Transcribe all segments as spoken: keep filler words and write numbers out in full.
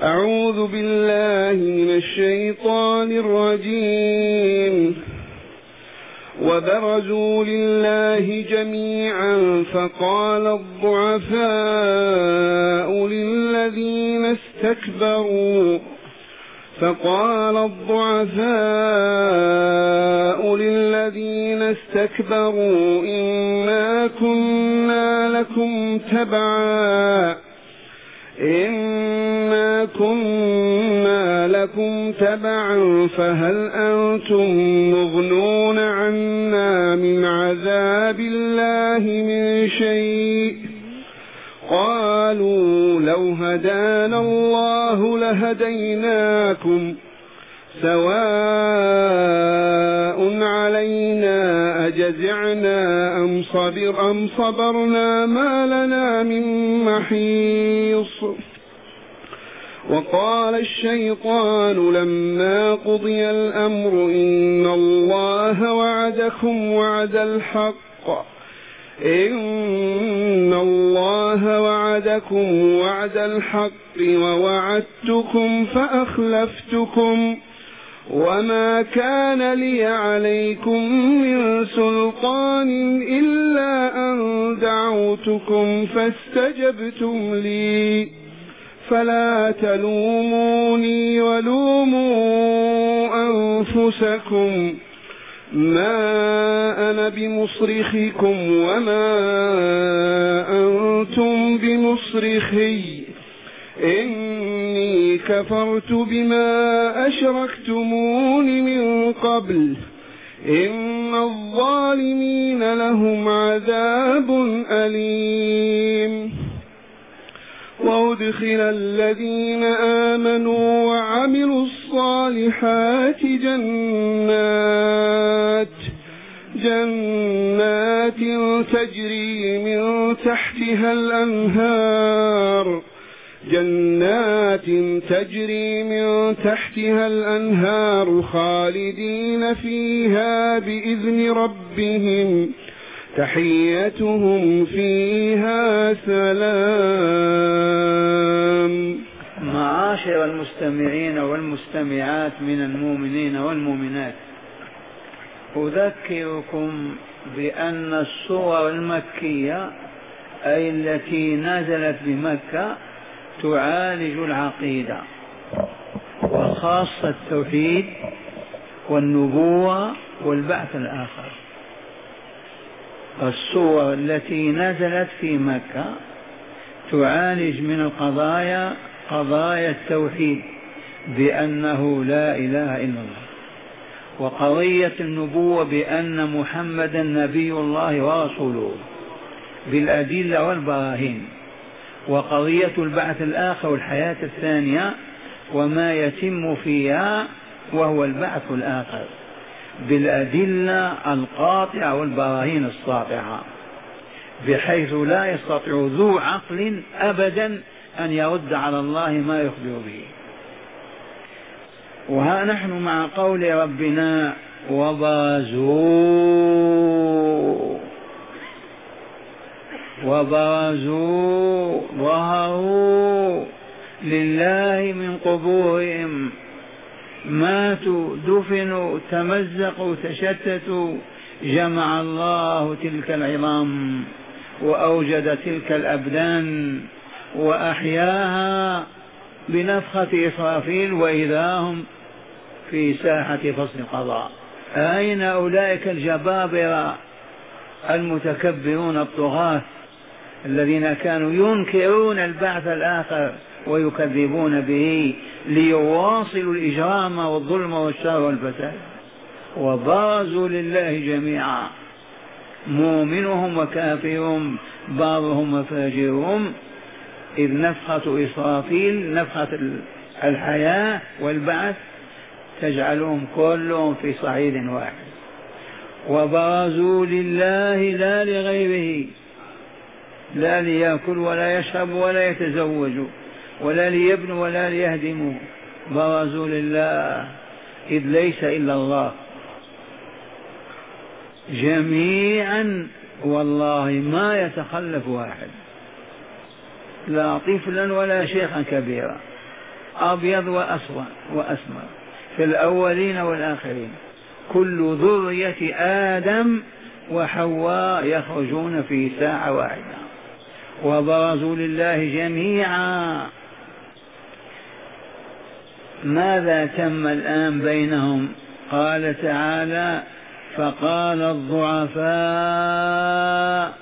أعوذ بالله من الشيطان الرجيم. وبرزوا لله جميعا فقال الضعفاء للذين استكبروا فقال الضعفاء للذين استكبروا إنا كنا لكم تبعا إنا كنا لكم تبعا فهل أنتم مغنون عنا من عذاب الله من شيء قالوا لو هدانا الله لهديناكم سواء علينا أجزعنا أم, صبر أم صبرنا ما لنا من محيص. وقال الشيطان لما قضي الأمر إن الله وعدكم وعد الحق إن الله وعدكم وعد الحق ووعدتكم فأخلفتكم وما كان لي عليكم من سلطان إلا أن دعوتكم فاستجبتم لي فلا تلوموني ولوموا أنفسكم ما أنا بمصرخكم وما أنتم بمصرخي إني كفرت بما أشركتمون من قبل إن الظالمين لهم عذاب أليم. وأدخل الذين آمنوا وعملوا الصالحات جنات جنات تجري من تحتها الأنهار جنات تجري من تحتها الأنهار خالدين فيها بإذن ربهم تحيتهم فيها سلام. معاشر المستمعين والمستمعات من المؤمنين والمؤمنات، أذكركم بأن السور المكية أي التي نزلت بمكة تعالج العقيدة وخاصة التوحيد والنبوة والبعث الآخر. السور التي نزلت في مكة تعالج من القضايا قضايا التوحيد بأنه لا إله إلا الله، وقضية النبوة بأن محمدا نبي الله ورسوله بالأدلة والبراهين، وقضية البعث الآخر والحياة الثانية وما يتم فيها وهو البعث الآخر بالأدلة القاطعة والبراهين الساطعة، بحيث لا يستطيع ذو عقل أبدا أن يرد على الله ما يخبر به. وها نحن مع قول ربنا وبرزوا وبرزوا ظهروا لله من قبورهم، ماتوا دفنوا تمزقوا تشتتوا، جمع الله تلك العظام وأوجد تلك الأبدان وأحياها بنفخة إسرافيل وإذا هم في ساحة فصل القضاء. أين أولئك الجبابرة المتكبرون الطغاة الذين كانوا ينكرون البعث الآخر ويكذبون به ليواصلوا الإجرام والظلم والشر والفساد؟ وبرزوا لله جميعا، مؤمنهم وكافرهم بارهم وفاجرهم، إذ نفخة إسرافيل نفخة الحياة والبعث تجعلهم كلهم في صعيد واحد. وبرزوا لله لا لغيره، لا ليأكل ولا يشرب ولا يتزوج ولا ليبن ولا ليهدموا، برزوا لله إذ ليس إلا الله جميعا، والله ما يتخلف واحد، لا طفلا ولا شيخا كبيرا، أبيض وأسود وأسمر في الأولين والآخرين. كل ذرية آدم وحواء يخرجون في ساعة واحدة وبرزوا لله جميعا. ماذا تم الآن بينهم؟ قال تعالى: فقال الضعفاء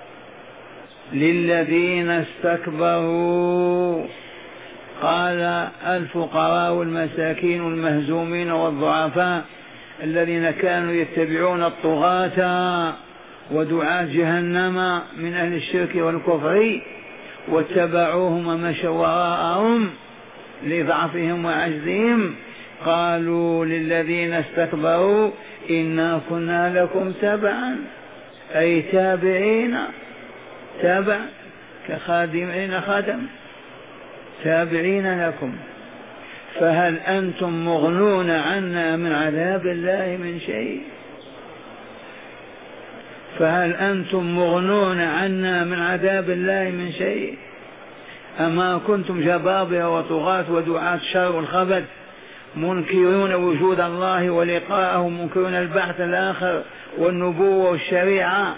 للذين استكبروا، قال الفقراء والمساكين والمهزومين والضعفاء الذين كانوا يتبعون الطغاة ودعاة جهنم من أهل الشرك والكفر واتبعوهم ومشوا وراءهم لضعفهم وعجزهم، قالوا للذين استكبروا إنا كنا لكم تبعا، أي تابعين، تابع كخادمين خدم، تابعين لكم، فهل أنتم مغنون عنا من عذاب الله من شيء؟ فهل أنتم مغنون عنا من عذاب الله من شيء؟ أما كنتم جبابرة وطغاة ودعاة الشر والخبث منكرون وجود الله ولقاءه، منكرون البعث الآخر والنبوة والشريعة،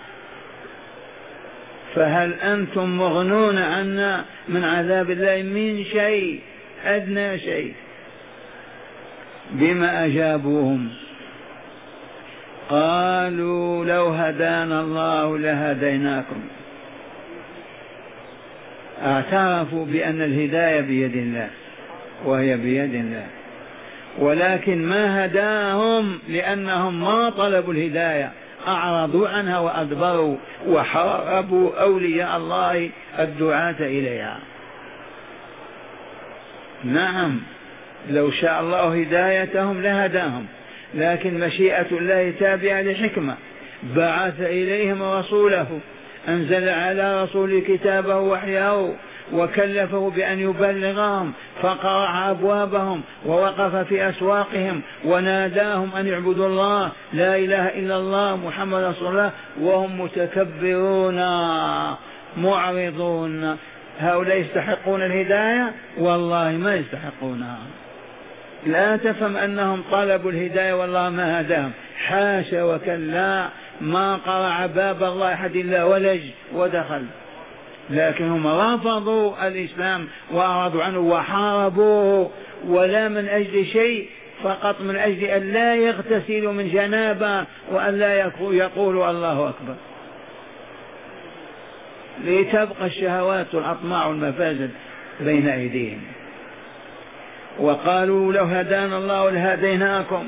فهل أنتم مغنون عنا من عذاب الله من شيء، أدنى شيء؟ بما أجابوهم؟ قالوا لو هدانا الله لهديناكم. اعترفوا بأن الهداية بيد الله وهي بيد الله، ولكن ما هداهم لأنهم ما طلبوا الهداية، أعرضوا عنها وأدبروا وحاربوا أولياء الله الدعاة إليها. نعم، لو شاء الله هدايتهم لهداهم، لكن مشيئة الله تابعة لحكمة، بعث إليهم رسوله، أنزل على رسول كتابه وحيه وكلفه بأن يبلغهم، فقرع أبوابهم ووقف في أسواقهم وناداهم أن يعبدوا الله، لا إله إلا الله محمد رسول الله، وهم متكبرون معرضون. هؤلاء يستحقون الهداية؟ والله ما يستحقونها. لا تفهم أنهم طلبوا الهداية والله ما هداهم، حاشا وكلا، ما قرع باب الله أحد إلا ولج ودخل، لكنهم رفضوا الإسلام وأعرضوا عنه وحاربوه، ولا من أجل شيء، فقط من أجل أن لا يغتسلوا من جنابه وأن لا يقولوا الله أكبر، لتبقى الشهوات والأطماع والمفاسد بين أيديهم. وقالوا لو هدانا الله لهديناكم.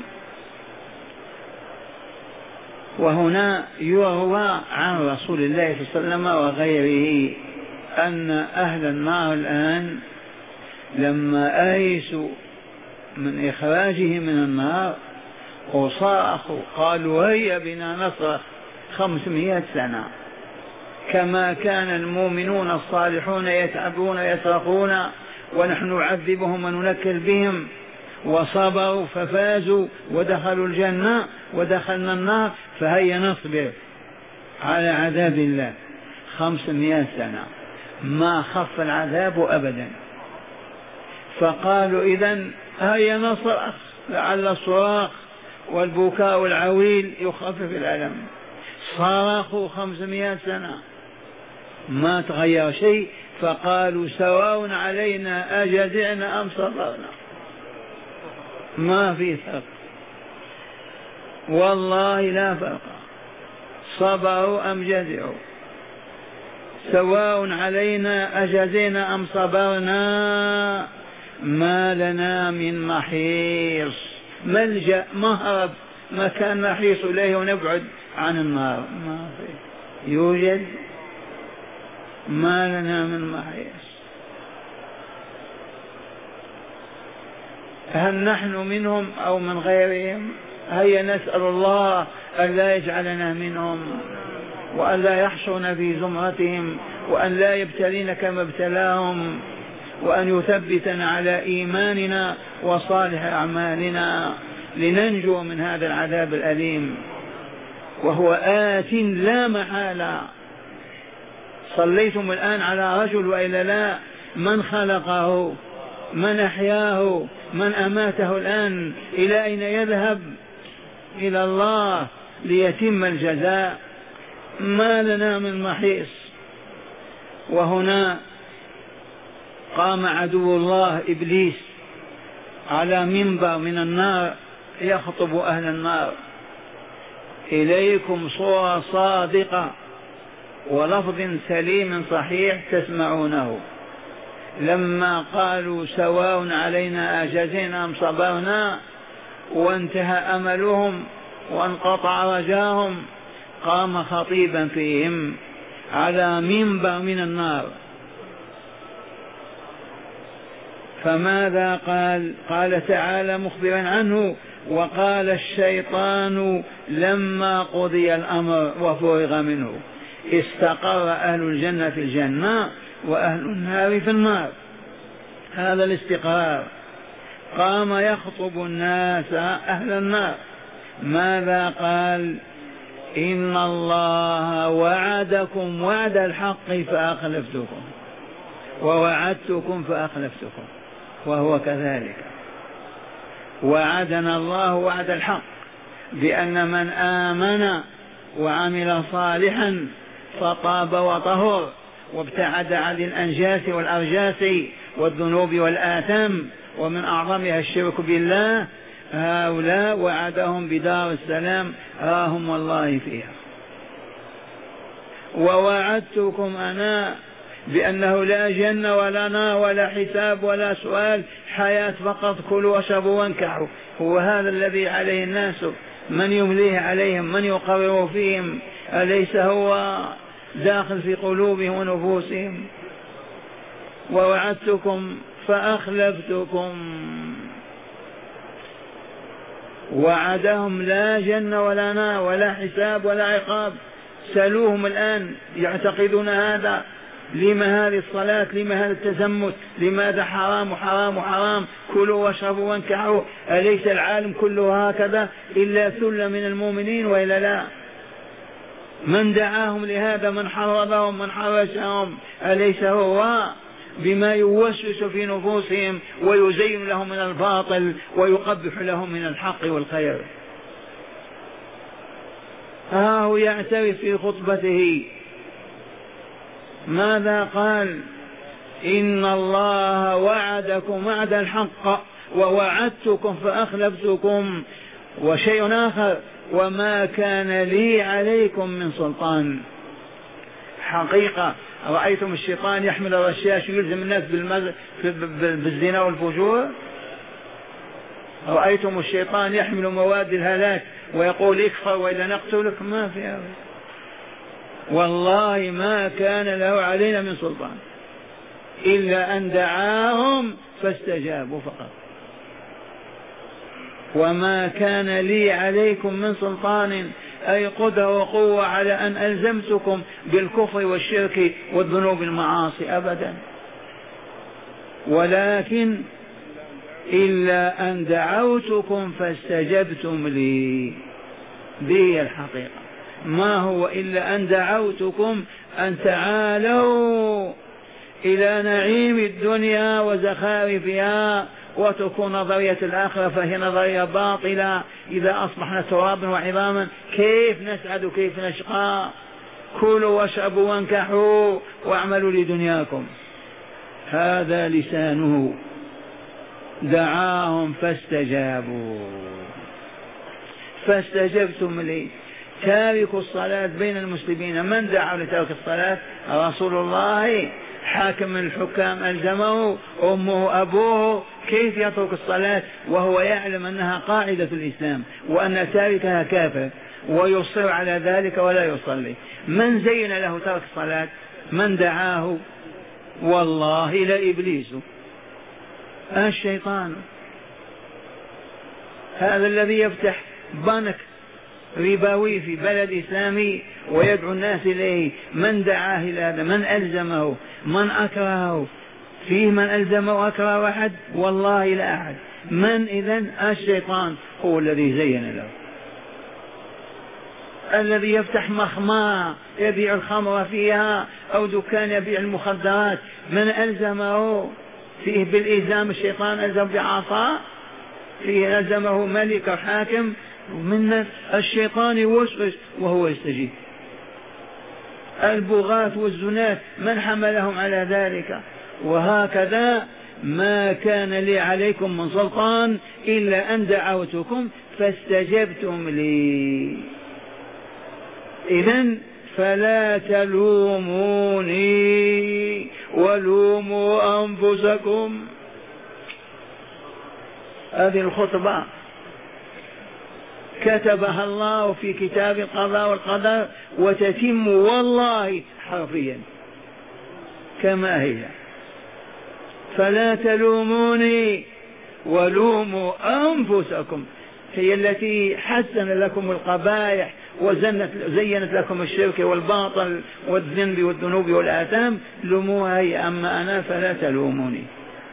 وهنا يروى عن رسول الله صلى الله عليه وسلم وغيره أن أهل النار الآن لما آيسوا من إخراجه من النار وصاخوا قالوا هيا بنا نصرخ خمسمائة سنة، كما كان المؤمنون الصالحون يتعبون يصرخون ونحن نعذبهم وننكل بهم، وصبروا ففازوا ودخلوا الجنة ودخلنا النار، فهيا نصبر على عذاب الله خمسمائة سنة، ما خف العذاب أبدا. فقالوا إذن هيا نصرخ لعل الصراخ والبكاء والعويل يخفف الألم. صرخوا خمسمائة سنة ما تغير شيء، فقالوا سواء علينا أجزعنا أم صبرنا، ما في فرق، والله لا فرق، صبروا أم جزعوا، سواء علينا أجزينا أم صبرنا، ما لنا من محيص، ملجأ مهرب مكان نحيص إليه ونبعد عن النار، ما في يوجد، ما لنا من محيص. هل نحن منهم أو من غيرهم؟ هيا نسأل الله أن لا يجعلنا منهم وأن لا يحشرنا في زمرتهم وأن لا يبتلين كما ابتلاهم، وأن يثبتنا على إيماننا وصالح أعمالنا لننجو من هذا العذاب الأليم، وهو آت لا محالة. صليتم الآن على رجل وإلا لا؟ من خلقه؟ من أحياه من أماته الآن إلى أين يذهب؟ إلى الله ليتم الجزاء، ما لنا من محيص. وهنا قام عدو الله إبليس على منبر من النار يخطب أهل النار: إليكم صورة صادقة ولفظ سليم صحيح تسمعونه. لما قالوا سواء علينا أجزينا أم صبرنا وانتهى أملهم وانقطع رجاهم، قام خطيبا فيهم على منبر من النار. فماذا قال؟ قال تعالى مخبرا عنه: وقال الشيطان لما قضي الأمر وفرغ منه استقر أهل الجنة في الجنة وأهل النار في النار. هذا الاستقرار. قام يخطب الناس أهل النار. ماذا قال؟ إن الله وعدكم وعد الحق فأخلفتكم ووعدتكم فأخلفتكم. وهو كذلك، وعدنا الله وعد الحق بأن من آمن وعمل صالحا فطاب وطهر وابتعد عن الأنجاس والأرجاس والذنوب والآثام ومن أعظمها الشرك بالله، هؤلاء وعدهم بدار السلام راهم والله فيها. ووعدتكم أنا بأنه لا جنة ولا نار ولا حساب ولا سؤال، حياة فقط، كلوا واشربوا وانكحوا. هو هذا الذي عليه الناس، من يمليه عليهم، من يقرر فيهم؟ أليس هو داخل في قلوبهم ونفوسهم؟ ووعدتكم فأخلفتكم. وعدهم لا جنة ولا نار ولا حساب ولا عقاب. سألوهم الآن يعتقدون هذا. لما هذه الصلاة؟ لما هذا التزمت؟ لماذا حرام وحرام وحرام؟ كلوا واشربوا وانكحوا. أليس العالم كله هكذا إلا ثلة من المؤمنين وإلا لا؟ من دعاهم لهذا؟ من حرضهم؟ من حرشهم؟ أليس هو بما يوسوس في نفوسهم ويزين لهم من الباطل ويقبح لهم من الحق والخير؟ ها هو يعترف في خطبته. ماذا قال؟ إن الله وعدكم وعد الحق ووعدتكم فأخلفتكم. وشيء آخر: وما كان لي عليكم من سلطان. حقيقة رأيتم الشيطان يحمل الرشاش ويلزم الناس بالزنا والفجور؟ رأيتم الشيطان يحمل مواد الهلاك ويقول اكفر وإلا نقتلك؟ ما في هذا. والله ما كان له علينا من سلطان إلا أن دعاهم فاستجابوا فقط. وما كان لي عليكم من سلطان، أي قدرة وقوة على أن ألزمتكم بالكفر والشرك والذنوب المعاصي أبدا، ولكن إلا أن دعوتكم فاستجبتم لي. دي الحقيقة. ما هو إلا أن دعوتكم أن تعالوا إلى نعيم الدنيا وزخارفها وتكون نظرية الآخرة فهي نظرية باطلة. إذا أصبحنا ترابا وعظاما كيف نسعد وكيف نشقى؟ كلوا واشربوا وانكحوا واعملوا لدنياكم. هذا لسانه. دعاهم فاستجابوا فاستجبتم لي. تارك الصلاة بين المسلمين، من دعا لترك الصلاة؟ رسول الله. حاكم الحكام ألزمه، أمه أبوه، كيف يترك الصلاة وهو يعلم أنها قاعدة الإسلام وأن تاركها كافر ويصر على ذلك ولا يصلي؟ من زين له ترك الصلاة؟ من دعاه؟ والله لإبليس الشيطان. هذا الذي يفتح بنك ربوي في بلد إسلامي ويدعو الناس إليه. من دعاه إلى هذا؟ من ألزمه؟ من أكرهه؟ فيه من ألزمه وأكره واحد؟ والله لا أحد. من إذن؟ الشيطان هو الذي زين له. الذي يفتح مخمار يبيع الخمر فيها أو دكان يبيع المخدرات، من ألزمه؟ فيه بالإلزام الشيطان ألزم بعصا، فيه ألزمه ملك حاكم، من الشيطان يوسوس وهو يستجيب. البغاة والزنات من حملهم على ذلك؟ وهكذا ما كان لي عليكم من سلطان إلا أن دعوتكم فاستجبتم لي. إذن فلا تلوموني ولوموا أنفسكم. هذه الخطبة كتبها الله في كتاب القضاء والقدر وتتم والله حرفيا كما هي. فلا تلوموني ولوموا أنفسكم، هي التي حسن لكم القبائح وزينت لكم الشرك والباطل والذنب والذنوب والآثام، لوموها هي، أما أنا فلا تلوموني.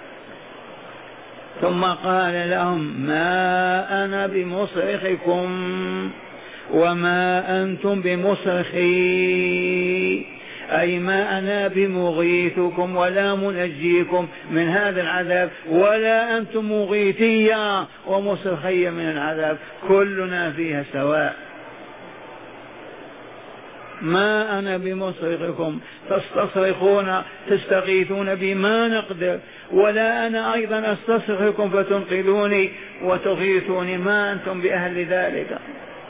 ثم قال لهم ما أنا بمصرخكم وما أنتم بمصرخي، أي ما أنا بمغيثكم ولا منجيكم من هذا العذاب، ولا أنتم مغيثيا ومصرخي من العذاب، كلنا فيها سواء. ما أنا بمصرخكم تستصرخون تستغيثون بما نقدر، ولا أنا أيضا أستصرخكم فتنقذوني وتغيثوني، ما أنتم بأهل ذلك.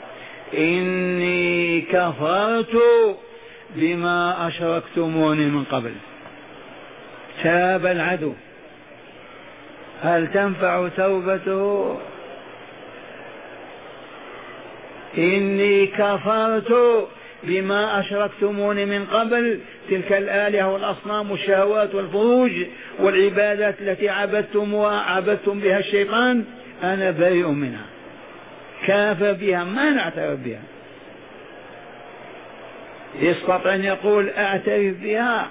إني كفرت بما أشركتموني من قبل. تاب العدو، هل تنفع توبته؟ إني كفرت بما أشركتموني من قبل، تلك الآلهة والأصنام والشهوات والفروج والعبادات التي عبدتم وعبدتم بها الشيطان، أنا بريء منها، كافر بها، ما نعترف بها. يستطيع أن يقول أعترف بها.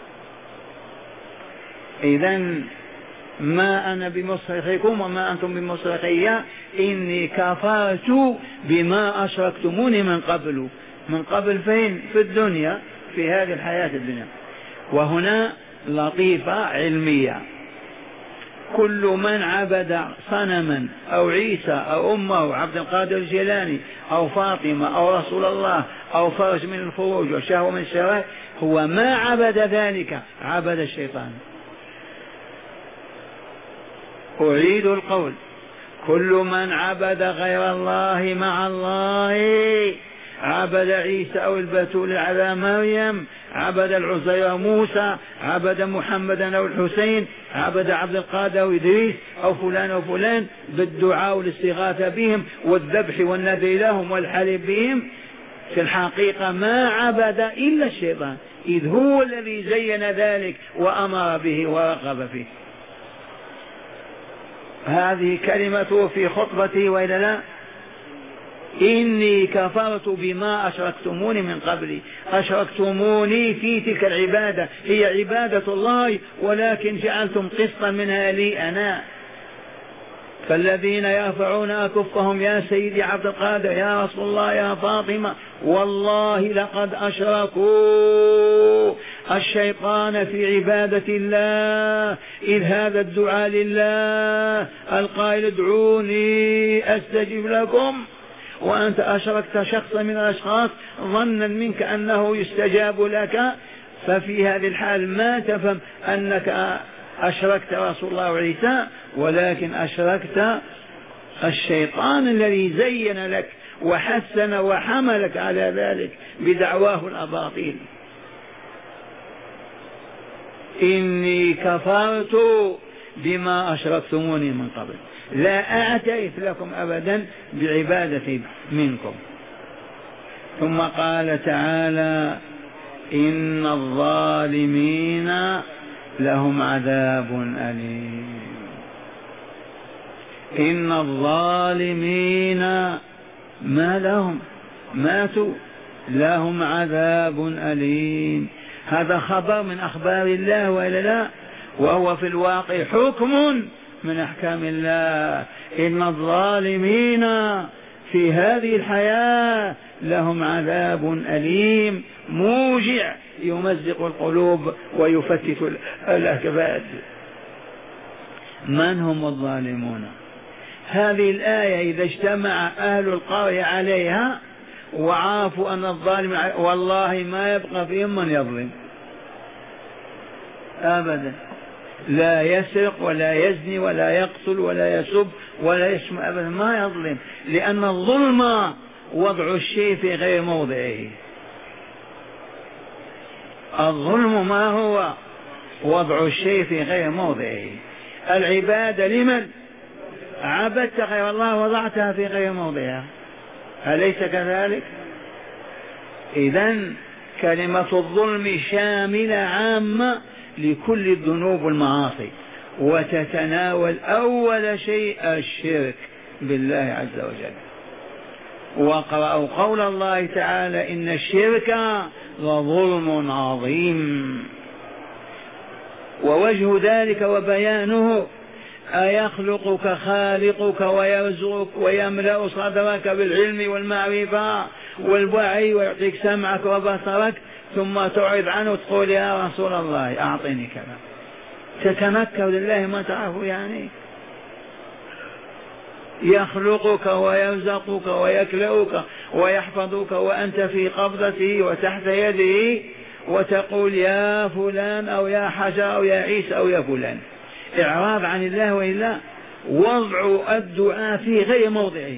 إذن ما أنا بمصرخكم وما أنتم بمصرخي، إني كفرت بما أشركتموني من قبل. من قبل فين؟ في الدنيا، في هذه الحياة الدنيا. وهنا لطيفة علمية، كل من عبد صنما أو عيسى أو أمه أو عبد القادر الجيلاني أو فاطمة أو رسول الله أو فرج من الفروج وشهوة من الشهوات، هو ما عبد ذلك، عبد الشيطان. أعيد القول، كل من عبد غير الله مع الله، عبد عيسى أو البتول على مريم، عبد العزير موسى، عبد محمدا أو الحسين، عبد عبد القادر أو إدريس أو فلان أو فلان، بالدعاء والاستغاثة بهم والذبح والنذر لهم والحلف بهم، في الحقيقة ما عبد إلا الشيطان، إذ هو الذي زين ذلك وأمر به ورغب فيه. هذه كلمته في خطبتي وإلا لا؟ إني كفرت بما أشركتموني من قبلي. أشركتموني في تلك العبادة، هي عبادة الله، ولكن جعلتم قسطا منها لي أنا. فالذين يرفعون أكفهم يا سيدي عبد القادر يا رسول الله يا فاطمة، والله لقد أشركوا الشيطان في عبادة الله، إذ هذا الدعاء لله القائل ادعوني أستجب لكم، وأنت أشركت شخصا من الأشخاص ظنا منك أنه يستجاب لك. ففي هذه الحال ما تفهم أنك أشركت رسول الله وعيسى، ولكن أشركت الشيطان الذي زين لك وحسن وحملك على ذلك بدعواه الأباطيل. إني كفرت بما أشركتموني من قبل، لا أعترف لكم أبدا بعبادتي منكم. ثم قال تعالى إن الظالمين لهم عذاب أليم. إن الظالمين ما لهم؟ ماتوا، لهم عذاب أليم. هذا خبر من أخبار الله وإلا لا؟ وهو في الواقع حكم من أحكام الله. إن الظالمين في هذه الحياة لهم عذاب أليم موجع يمزق القلوب ويفتت الأكباد. من هم الظالمون؟ هذه الآية إذا اجتمع أهل القرية عليها وعافوا أن الظالم والله ما يبقى فيهم من يظلم أبدا، لا يسرق ولا يزني ولا يقتل ولا يسب ولا يشتم أبدا، ما يظلم، لأن الظلم وضع الشيء في غير موضعه. الظلم ما هو؟ وضع الشيء في غير موضعه. العبادة لمن؟ عبدت غير الله وضعتها في غير موضعها، أليس كذلك؟ إذن كلمة الظلم شاملة عامة لكل الذنوب والمعاصي، وتتناول أول شيء الشرك بالله عز وجل. وقرأوا قول الله تعالى إن الشرك لظلم عظيم. ووجه ذلك وبيانه أيخلقك خالقك ويرزقك ويملأ صدرك بالعلم والمعرفة والوعي ويعطيك سمعك وبصرك ثم تعرض عنه وتقول يا رسول الله أعطني كذا، تتنكر لله ما تعرفه؟ يعني يخلقك ويرزقك ويكلؤك ويحفظك وأنت في قبضته وتحت يده، وتقول يا فلان أو يا حجر أو يا عيسى أو يا فلان. إعراض عن الله وإلا وضع الدعاء في غير موضعه،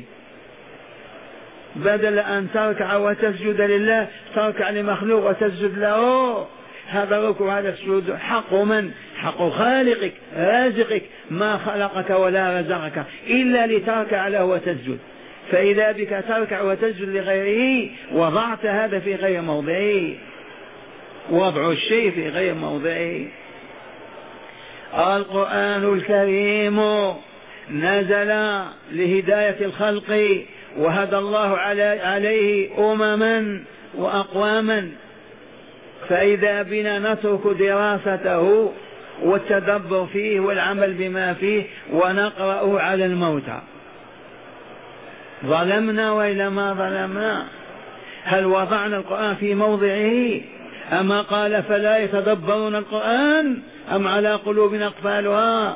بدل أن تركع وتسجد لله تركع لمخلوق وتسجد له. هذا ركوع هذا السجود حق من؟ حق خالقك رازقك، ما خلقك ولا رزقك إلا لتركع له وتسجد، فإذا بك تركع وتسجد لغيره وضعت هذا في غير موضعه. وضع الشيء في غير موضعه. القرآن الكريم نزل لهداية الخلق وهدى الله عليه أمما وأقواما، فإذا بنا نترك دراسته والتدبر فيه والعمل بما فيه ونقرأه على الموتى. ظلمنا وإلا ما ظلمنا؟ هل وضعنا القرآن في موضعه؟ أما قال فلا يتدبرون القرآن أم على قلوب أقفالها؟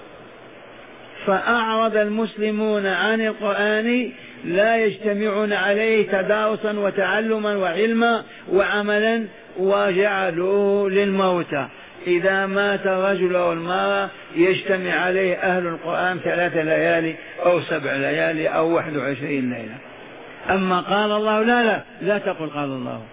فأعرض المسلمون عن القرآن، لا يجتمعون عليه تدارسا وتعلما وعلما وعملا، وجعلوه للموتى. إذا مات الرجل أو المرأة يجتمع عليه أهل القرآن ثلاث ليالي أو سبع ليالي أو واحد وعشرين ليلة. أما قال الله لا لا لا تقل قال الله.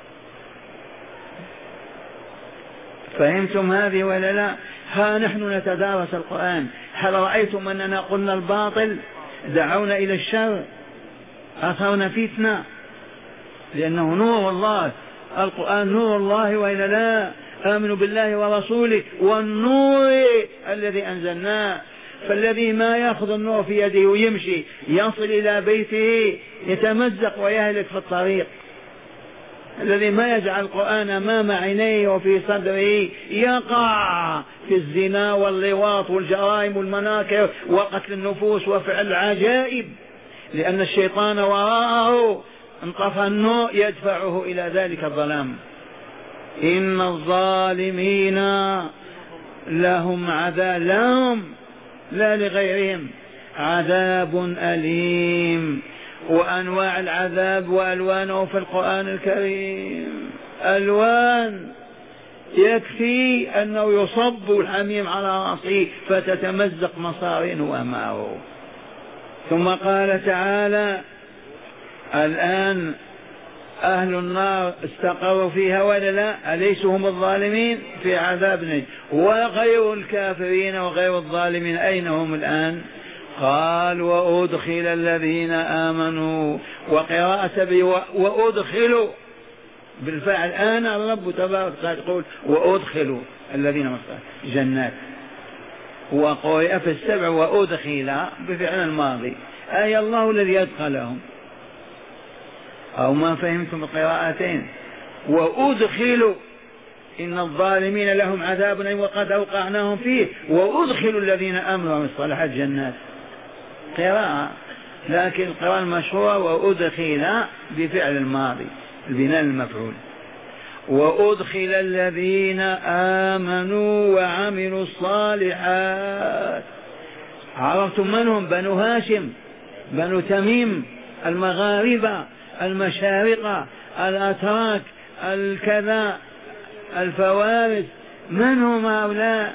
فهمتم هذه ولا لا؟ ها نحن نتدارس القرآن، هل رأيتم أننا قلنا الباطل؟ دعونا إلى الشر، أثرنا فتنة، لأنه نور الله، القرآن نور الله وإلا لا؟ آمنوا بالله ورسوله والنور الذي أنزلناه. فالذي ما يأخذ النور في يده ويمشي يصل إلى بيته يتمزق ويهلك في الطريق. الذي ما يجعل القرآن أمام عينيه وفي صدره يقع في الزنا واللواط والجرائم والمناكر وقتل النفوس وفعل العجائب، لأن الشيطان وراءه انطفى النور يدفعه إلى ذلك الظلام. إن الظالمين لهم عذاب، لهم لا لغيرهم، عذاب أليم. وأنواع العذاب وألوانه في القرآن الكريم ألوان، يكفي أنه يصب الحميم على رأسه فتتمزق مصارينه أمامه. ثم قال تعالى الآن أهل النار استقروا فيها ولا لا؟ أليسوا هم الظالمين في عذاب نجم؟ وغير الكافرين وغير الظالمين أين هم الآن؟ قال وأدخل الذين آمنوا، وقراءة بي وأدخلوا بالفعل. الآن الرب تبارك وتعالى يقول وأدخلوا الذين مصر جنات، وقرئ في السبع وأدخل بفعل الماضي، أي الله الذي أدخلهم. أو ما فهمتم القراءتين؟ وأدخلوا إن الظالمين لهم عذاب وقد أوقعناهم فيه، وأدخلوا الذين آمنوا وعملوا الصالحات جنات. قراءة، لكن القراءة المشهورة وأدخل بفعل الماضي البناء المفعول. وأدخل الذين آمنوا وعملوا الصالحات. عرفتم من هم؟ بنو هاشم، بنو تميم، المغاربة، المشارقة، الأتراك، الكذا، الفوارس. من هم هؤلاء؟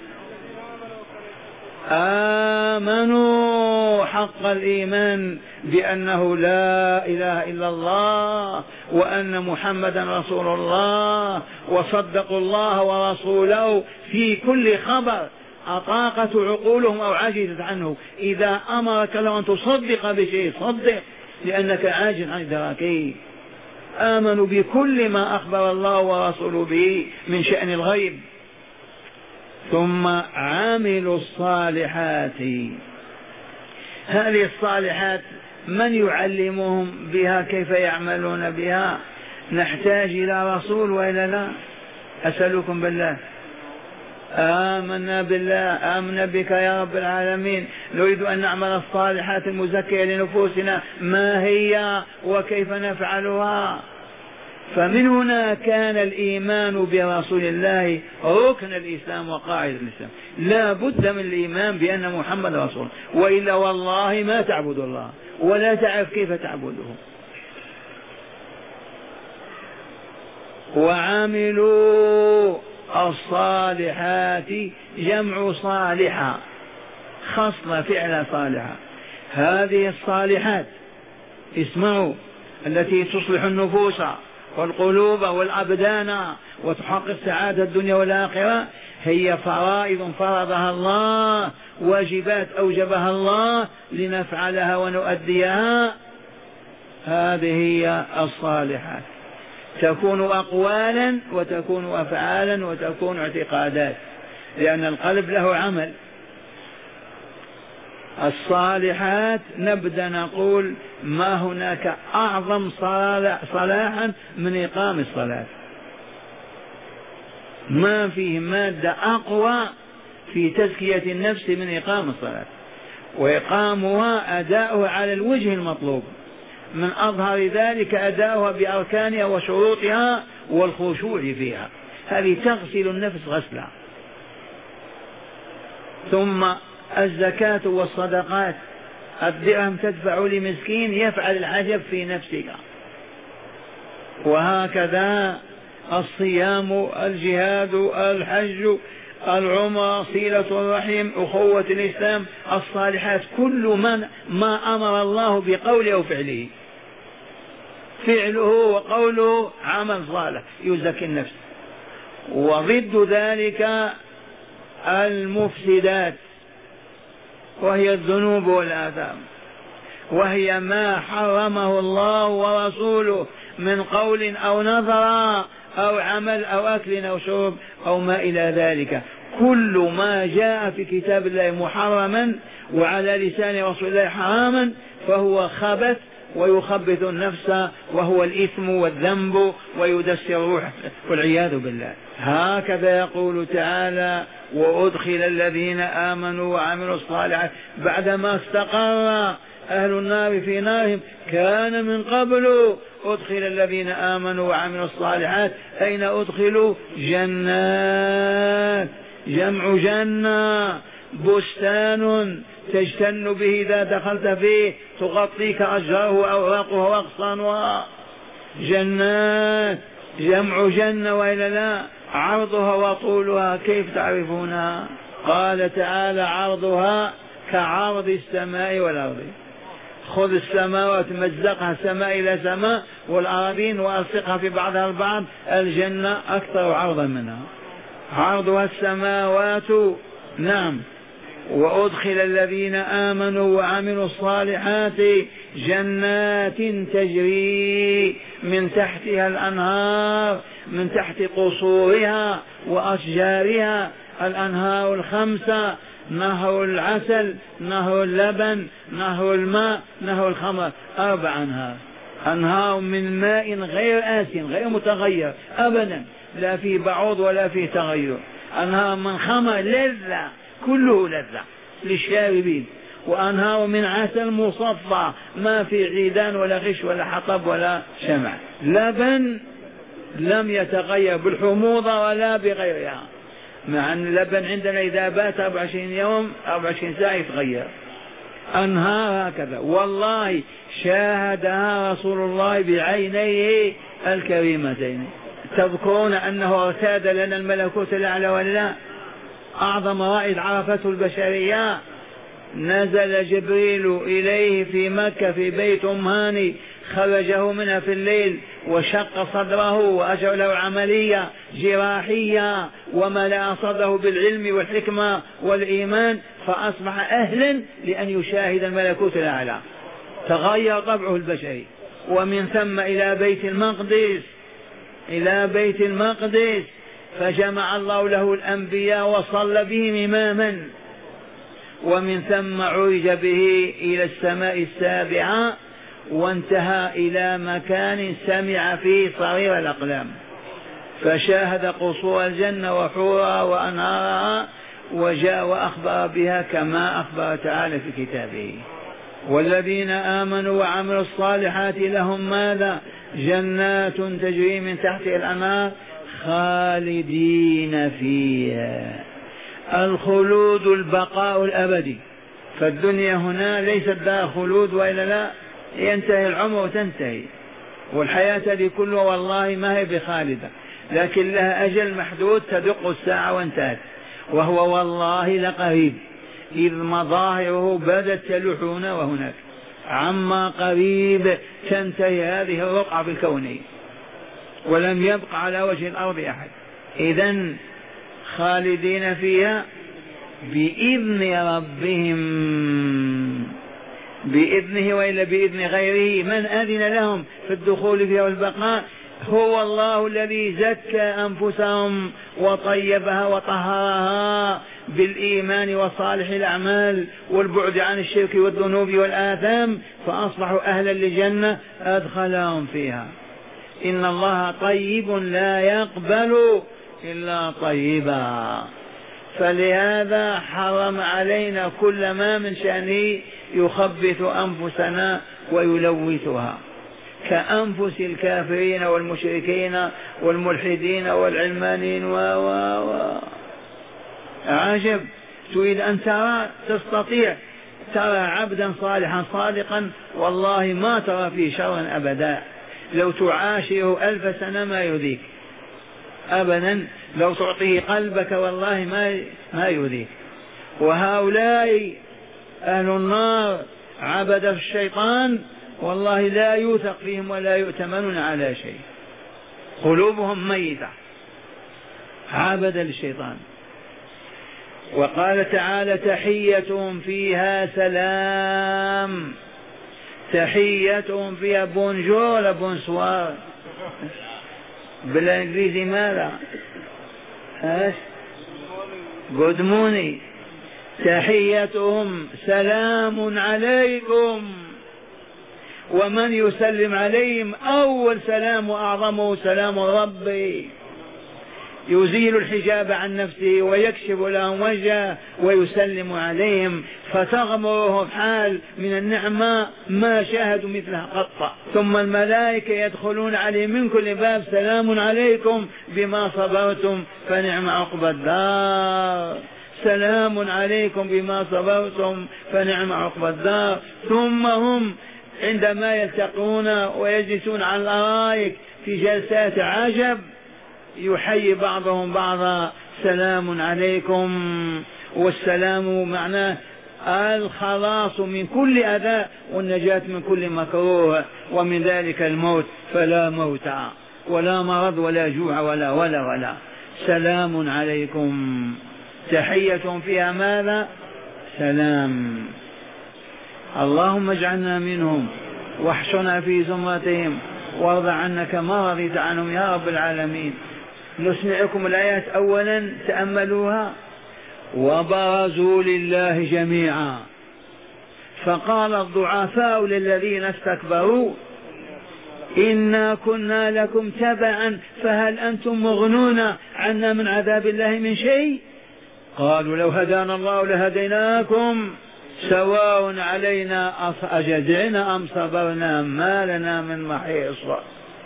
آمنوا حق الإيمان بأنه لا إله إلا الله وأن محمدا رسول الله، وصدقوا الله ورسوله في كل خبر أطاقت عقولهم أو عجزت عنه. إذا أمرك لو أن تصدق بشيء صدق، لأنك عاجز عن إدراكه. آمنوا بكل ما أخبر الله ورسوله به من شأن الغيب. ثم عملوا الصالحات. هذه الصالحات من يعلمهم بها؟ كيف يعملون بها؟ نحتاج إلى رسول وإلا لا؟ أسألكم بالله، آمنا بالله، آمنا بك يا رب العالمين، نريد أن نعمل الصالحات المزكية لنفوسنا، ما هي وكيف نفعلها؟ فمن هنا كان الإيمان برسول الله ركن الإسلام وقاعدة الإسلام. لا بد من الإيمان بأن محمد رسول، وإلا والله ما تعبد الله ولا تعرف كيف تعبده. وعملوا الصالحات، جمع صالحة، خصلة فعل صالحة. هذه الصالحات اسمعوا التي تصلح النفوس والقلوب والأبدان وتحقق سعادة الدنيا والآخرة، هي فرائض فرضها الله، واجبات أوجبها الله لنفعلها ونؤديها. هذه هي الصالحات، تكون أقوالا وتكون أفعالا وتكون اعتقادات، لأن القلب له عمل. الصالحات نبدأ نقول ما هناك أعظم صلاحا من إقام الصلاة، ما فيه مادة أقوى في تزكية النفس من إقام الصلاة، وإقامها أداؤها على الوجه المطلوب، من أظهر ذلك أداؤها بأركانها وشروطها والخشوع فيها، هذه تغسل النفس غسلا. ثم الزكاة والصدقات، الدرهم تدفع لمسكين يفعل العجب في نفسك. وهكذا الصيام، الجهاد، الحج، العمرة، صلة الرحم، أخوة الإسلام، الصالحات، كل من ما أمر الله بقوله أو فعله، فعله وقوله عمل صالح يزكي النفس. وضد ذلك المفسدات، وهي الذنوب والآثام، وهي ما حرمه الله ورسوله من قول أو نظر أو عمل أو أكل أو شرب أو ما إلى ذلك. كل ما جاء في كتاب الله محرما وعلى لسان رسول الله حراما فهو خبث ويخبث النفس، وهو الإثم والذنب ويدسر الروح والعياذ بالله. هكذا يقول تعالى: وأدخل الذين آمنوا وعملوا الصالحات. بعدما استقر أهل النار في نارهم كان من قبل أدخل الذين آمنوا وعملوا الصالحات. أين أدخلوا؟ جنات، جمع جنة، بستان تجتن به إذا دخلت فيه، تغطيك أشجاره أوراقها وأغصانها. جنات جمع جنة، وإلا لا؟ عرضها وطولها كيف تعرفونها؟ قال تعالى: عرضها كعرض السماء والأرض. خذ السماوات مزقها سماء إلى سماء، والأراضين وألصقها في بعضها البعض، الجنة أكثر عرضا منها، عرضها السماوات. نعم. وأدخل الذين آمنوا وعملوا الصالحات جنات تجري من تحتها الأنهار، من تحت قصورها وأشجارها، الأنهار الخمسة: نهر العسل، نهر اللبن، نهر الماء، نهر الخمر. أربع أنهار، أنهار من ماء غير آسن غير متغير أبدا، لا فيه بعوض ولا فيه تغير. أنهار من خمر لذة، كله لذة للشاربين. وأنهار من عسل مصفى، ما في عيدان ولا غش ولا حطب ولا شمع. لبن لم يتغير بالحموضة ولا بغيرها، مع أن اللبن عندنا إذا بات أربع وعشرين يوم أربع وعشرين ساعة يتغير. أنهار هكذا والله شاهدها رسول الله بعينيه الكريمتين. تذكرون أنه ارتاد لنا الملكوت الأعلى ولا؟ أعظم رائد عرفته البشرية. نزل جبريل إليه في مكة في بيت أم هاني، خرجه منها في الليل وشق صدره وأجرى له عملية جراحية وملأ صدره بالعلم والحكمة والإيمان، فأصبح أهلا لأن يشاهد الملكوت الأعلى. تغير طبعه البشري. ومن ثم إلى بيت المقدس إلى بيت المقدس فجمع الله له الأنبياء وصلى بهم إماما. ومن ثم عرج به إلى السماء السابعة وانتهى إلى مكان سمع فيه صغير الأقلام، فشاهد قصور الجنة وحورها وأنهارها وجاء وأخبر بها كما أخبر تعالى في كتابه. والذين آمنوا وعملوا الصالحات لهم ماذا؟ جنات تجري من تحتها الأنهار خالدين فيها. الخلود البقاء الأبدي. فالدنيا هنا ليست دار خلود وإلا لا، ينتهي العمر وتنتهي، والحياة هذه كلها والله ما هي بخالدة، لكن لها أجل محدود تدق الساعة وانتهت، وهو والله لقريب إذ مظاهره بدت تلوح هنا وهناك، عما قريب تنتهي هذه الرقعة في الكون ولم يبق على وجه الأرض أحد. إذن خالدين فيها بإذن ربهم، بإذنه وإلا بإذن غيره. من أذن لهم في الدخول فيها والبقاء؟ هو الله الذي زكى أنفسهم وطيبها وطهرها بالإيمان وصالح الأعمال والبعد عن الشرك والذنوب والآثام، فأصبحوا أهلا للجنة أدخلهم فيها. إن الله طيب لا يقبل إلا طيبا، فلهذا حرم علينا كل ما من شأنه يخبث أنفسنا ويلوثها، كأنفس الكافرين والمشركين والملحدين والعلمانيين و و و عجب. تريد أن ترى تستطيع ترى عبدا صالحا صادقا والله ما ترى فيه شرا أبدا، لو تعاشره ألف سنة ما يؤذيك أبدا، لو تعطيه قلبك والله ما ما يؤذيك. وهؤلاء أهل النار عبد الشيطان والله لا يوثق فيهم ولا يؤتمنون على شيء، قلوبهم ميتة عبد الشيطان. وقال تعالى تحيتهم فيها سلام، تحيتهم فيها بونجور ولا بونسوار بالانجليزي ماذا؟ ايش؟ جود موني. تحيتهم سلام عليكم، ومن يسلم عليهم أول سلام وأعظمه سلام ربي، يزيل الحجاب عن نفسه ويكشف لهم وجهه ويسلم عليهم، فتغمرهم حال من النعمة ما شاهدوا مثلها قط. ثم الملائكة يدخلون عليه من كل باب سلام عليكم بما صبرتم فنعم عقبى الدار، سلام عليكم بما صبرتم فنعم عقبى الدار. ثم هم عندما يلتقون ويجلسون على الأرائك في جلسات عجب يحيي بعضهم بعضا سلام عليكم، والسلام معناه الخلاص من كل أذى والنجاة من كل مكروه، ومن ذلك الموت، فلا موت ولا مرض ولا جوع ولا ولا ولا سلام عليكم. تحية فيها ماذا؟ سلام. اللهم اجعلنا منهم واحشرنا في زمرتهم وارض عنا كما رضيت عنهم يا رب العالمين. نسمعكم الآيات أولا تأملوها. وبرزوا لله جميعا، فقال الضعفاء للذين استكبروا إنا كنا لكم تبعا فهل أنتم مغنون عنا من عذاب الله من شيء؟ قالوا لو هدانا الله لهديناكم سواء علينا أجزعنا أم صبرنا ما لنا من محيص.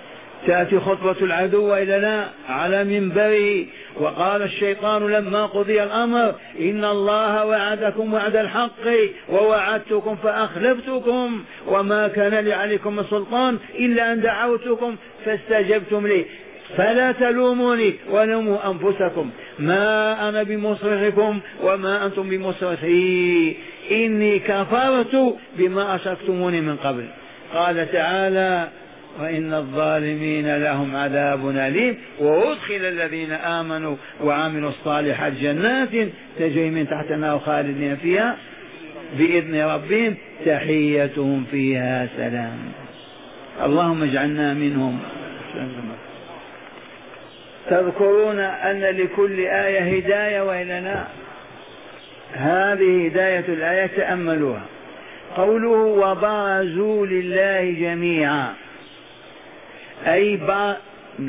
تأتي خطبة العدو إلينا على منبره: وقال الشيطان لما قضي الأمر إن الله وعدكم وعد الحق ووعدتكم فأخلفتكم وما كان لي عليكم من سلطان إلا أن دعوتكم فاستجبتم لي فلا تلوموني ولوموا أنفسكم ما أنا بمصرخكم وما أنتم بمصرخي إني كفرت بما أشركتموني من قبل. قال تعالى: وإن الظالمين لهم عذاب أليم وأدخل الذين آمنوا وعملوا الصالحات جنات تجري من تحتها خالدين فيها بإذن ربهم تحيتهم فيها سلام. اللهم اجعلنا منهم. تذكرون أن لكل آية هداية وإلنا هذه هداية الآية تأملوها. قوله: وبرزوا لله جميعا، أي با...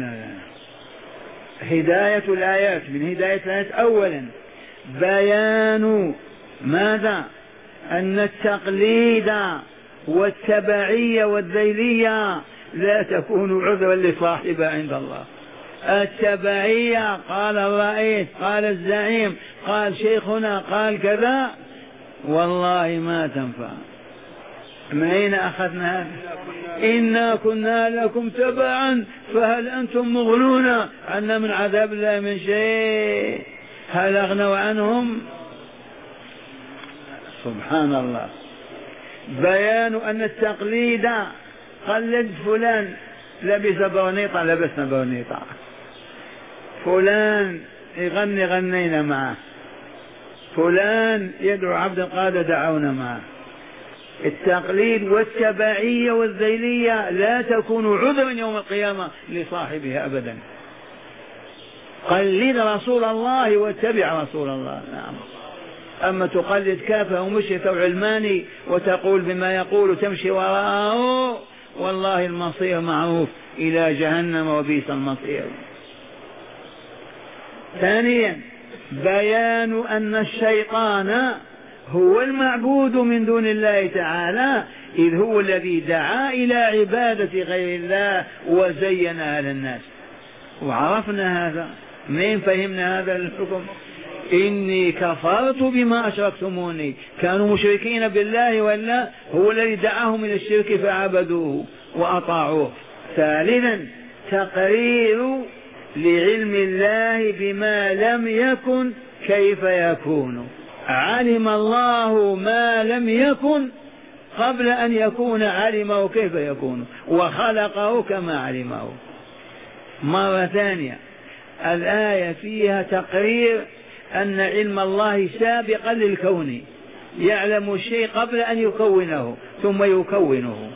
هداية الآيات من هداية الآيات أولا بيان ماذا؟ أن التقليد والتبعية والذيلية لا تكون عذرا لصاحبها عند الله. التبعية قال الرئيس قال الزعيم قال شيخنا قال كذا والله ما تنفع. من أين أخذنا هذا؟ إنا كنا لكم تبعا فهل أنتم مغنون عنا من عذاب الله من شيء؟ هل أغنوا عنهم؟ سبحان الله. بيان أن التقليد قلد فلان لبس برنيطة لبسنا برنيطة، فلان يغني غنينا معه، فلان يدعو عبد القادر دعونا معه. التقليد والتبعية والذيلية لا تكون عذرا يوم القيامة لصاحبها أبدا. قلد رسول الله واتبع رسول الله. نعم. أما تقلد كافة ومشرك وعلماني وتقول بما يقول وتمشي وراءه والله المصير معروف إلى جهنم وبئس المصير. ثانيا بيان أن الشيطان هو المعبود من دون الله تعالى، إذ هو الذي دعا إلى عبادة غير الله وزينها للناس. وعرفنا هذا منين فهمنا هذا الحكم؟ إني كفرت بما أشركتموني. كانوا مشركين بالله ولا هو الذي دعاهم إلى الشرك فعبدوه وأطاعوه. ثالثا تقرير لعلم الله بما لم يكن كيف يكون. علم الله ما لم يكن قبل أن يكون علمه كيف يكون وخلقه كما علمه. مرة ثانية الآية فيها تقرير أن علم الله سابقا للكون، يعلم الشيء قبل أن يكونه ثم يكونه.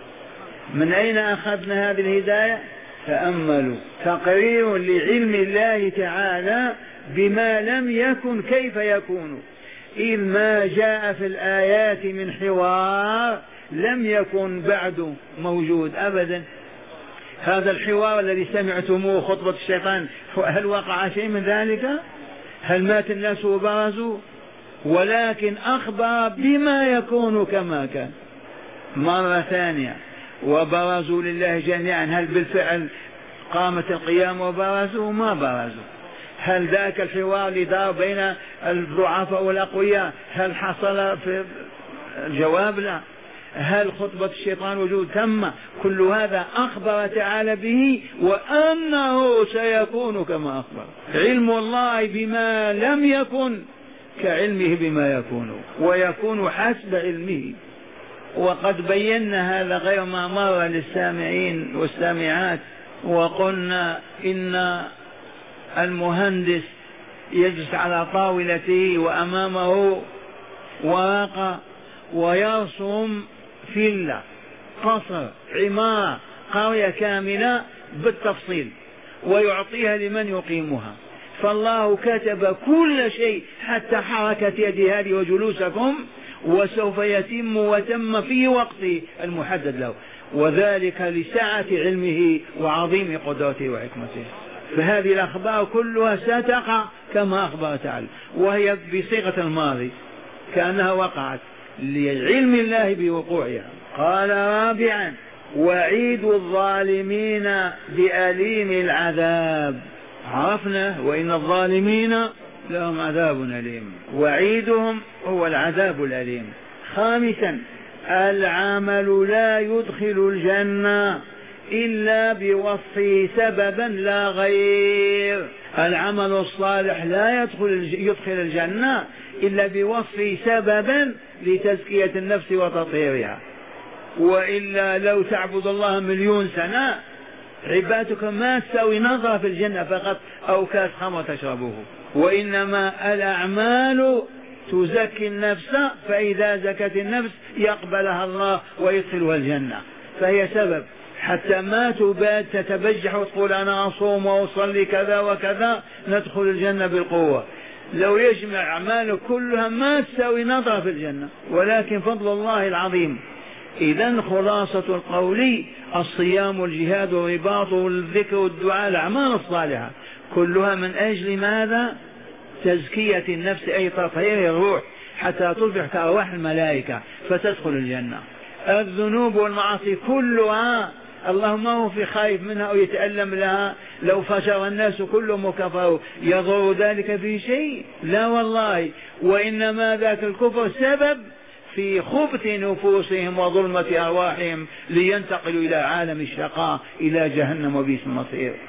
من أين أخذنا هذه الهداية؟ تأملوا. تقرير لعلم الله تعالى بما لم يكن كيف يكون، إذ ما جاء في الآيات من حوار لم يكن بعد موجود أبدا. هذا الحوار الذي سمعتموه خطبة الشيطان هل وقع شيء من ذلك؟ هل مات الناس وبرزوا؟ ولكن أخبر بما يكون كما كان. مرة ثانية وبرزوا لله جميعا، هل بالفعل قامت القيامة وبرزوا؟ ما برزوا. هل ذاك الحوار اللي دار بين الضعفاء والأقوياء هل حصل في الجواب؟ لا. هل خطبة الشيطان وجود؟ تم. كل هذا أخبر تعالى به وأنه سيكون كما أخبر. علم الله بما لم يكن كعلمه بما يكون ويكون حسب علمه. وقد بينا هذا غير ما مر للسامعين والسامعات، وقلنا إن المهندس يجلس على طاولته وأمامه ورقة ويرسم فيلا قصر عمارة قرية كاملة بالتفصيل ويعطيها لمن يقيمها. فالله كتب كل شيء حتى حركة يد هذه وجلوسكم وسوف يتم وتم في وقته المحدد له، وذلك لسعة علمه وعظيم قدرته وحكمته. فهذه الأخبار كلها ستقع كما أخبر تعالى وهي بصيغة الماضي كأنها وقعت لعلم الله بوقوعها. قال رابعا وعيد الظالمين بأليم العذاب. عرفنا وإن الظالمين لهم عذاب أليم، وعيدهم هو العذاب الأليم. خامسا العمل لا يدخل الجنة إلا بوصفه سببا لا غير. العمل الصالح لا يدخل يدخل الجنة إلا بوصفه سببا لتزكية النفس وتطهيرها، وإلا لو تعبد الله مليون سنة عبادتك ما تساوي نظرة في الجنة فقط أو كاس خمر تشربه. وإنما الأعمال تزكي النفس، فإذا زكت النفس يقبلها الله ويدخلها الجنة، فهي سبب. حتى ما تباد تتبجح وتقول أنا أصوم وأصلي كذا وكذا ندخل الجنة بالقوة، لو يجمع أعماله كلها ما تساوي نظرة في الجنة، ولكن فضل الله العظيم. إذن خلاصة القول الصيام والجهاد والرباط والذكر والدعاء الأعمال الصالحة كلها من أجل ماذا؟ تزكية النفس، أي تطهير الروح حتى تصبح كأرواح الملائكة فتدخل الجنة. الذنوب والمعاصي كلها اللهم هو في خايف منها أو يتألم لها، لو فجر الناس كلهم وكفروا يضر ذلك في شيء؟ لا والله، وإنما ذاك الكفر سبب في خبث نفوسهم وظلمة أرواحهم لينتقلوا إلى عالم الشقاء إلى جهنم وبئس المصير.